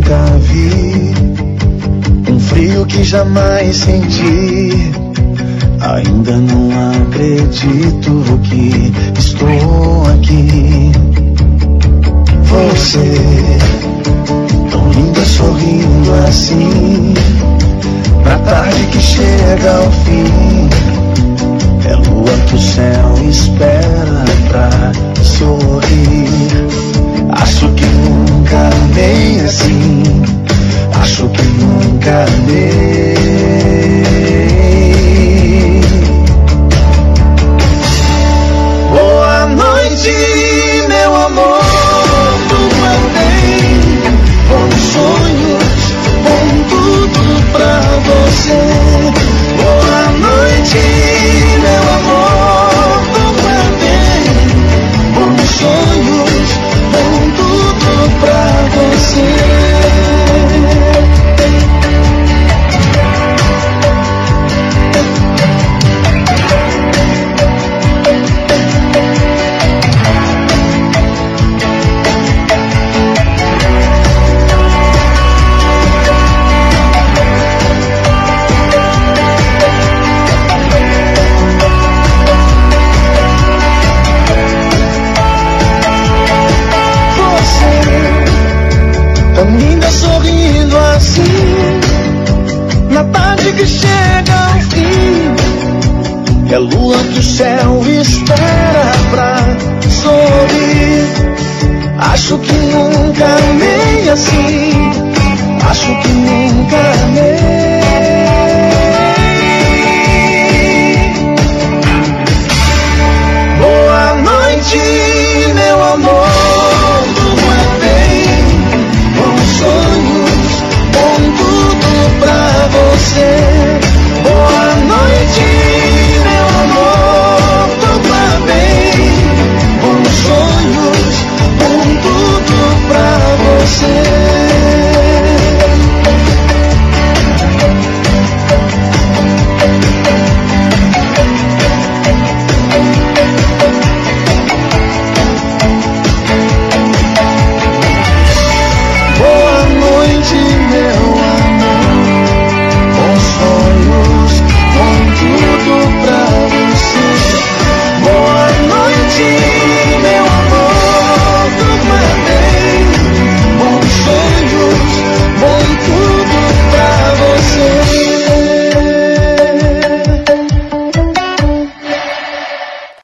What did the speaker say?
nunca vi, um frio que jamais senti. Ainda não acredito que estou aqui. Você, tão linda sorrindo assim, na tarde que chega ao fim. É lua que o céu espera pra sorrir. Acho que nunca amei assim, acho que nunca amei. Boa noite, meu amor, tudo é bem, bons sonhos, bom tudo pra você. Boa noite, meu amor, tudo é bem, bons sonhos, bom tudo pra você. Tão linda sorrindo assim, na tarde que chega ao fim. É lua que o céu espera pra sorrir. Acho que nunca amei assim, acho que nunca amei.